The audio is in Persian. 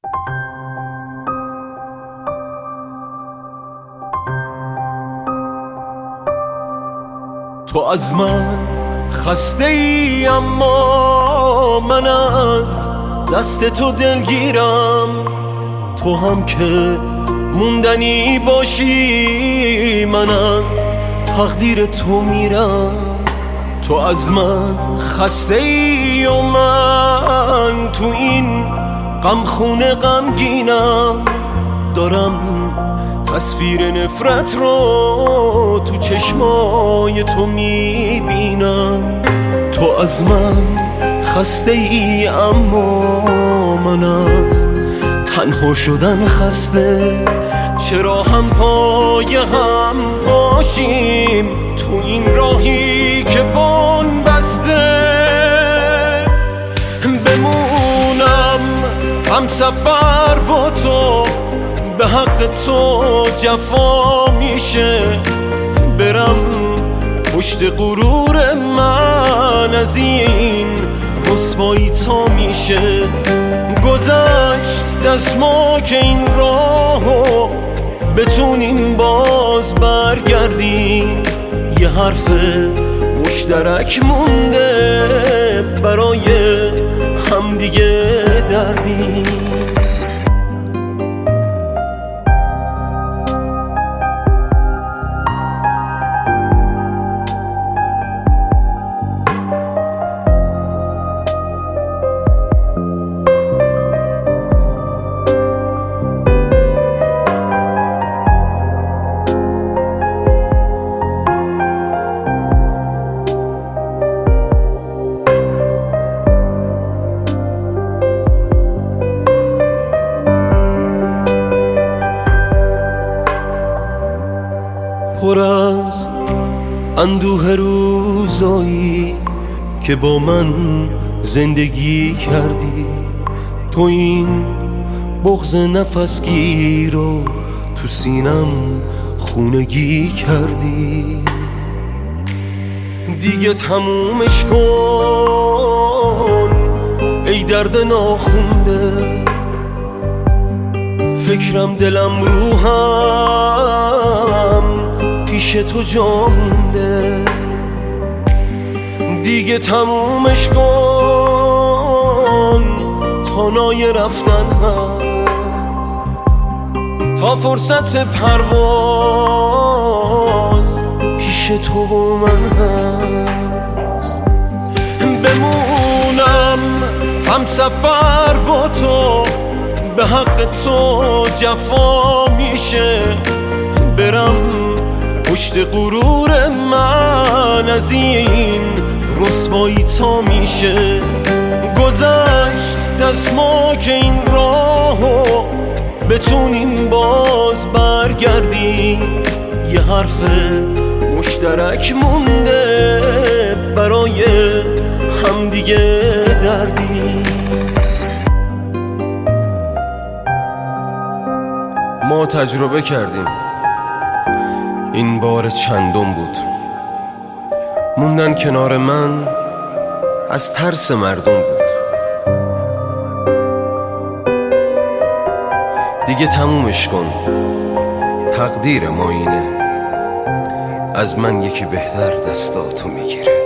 تو از من خسته ای اما من از دست تو دلگیرم. تو هم که موندنی باشی من از تقدیر تو میرم. تو از من خسته ای و من تو این غمخونه غمگینم. دارم تصویر نفرت رو تو چشمای تو میبینم. تو از من خسته ای اما من از تنها شدن خسته. چرا هم پای هم باشیم تو این راهی که بن بسته. بمونم هم سفر با تو به حق تو جفا میشه. برم پشت غرور من از این رسوایی تا میشه. گذشت دست ما که این راهو بتونیم باز برگردیم. یه حرف مشترک مونده برای همدیگه دردیم. پر از اندوه روزایی که با من زندگی کردی. تو این بغض نفسگیر رو تو سینم خونگی کردی. دیگه تمومش کن ای درد ناخونده. فکرم دلم روحم پیش تو جا مونده. دیگه تمومش کن تا نای رفتن هست. تا فرصت پرواز پیش تو و من هست. بمونم هم سفر با تو به حق تو جفا میشه. برم پشت غرور من از این رسوایی تا میشه. گذشت دست ما که این راهو بتونیم باز برگردیم. یه حرف مشترک مونده برای همدیگه دردیم. ما تجربه کردیم، این بار چندم بود. موندن کنار من از ترس مردم بود. دیگه تمومش کن، تقدیر ما اینه. از من یکی بهتر دستاتو میگیره.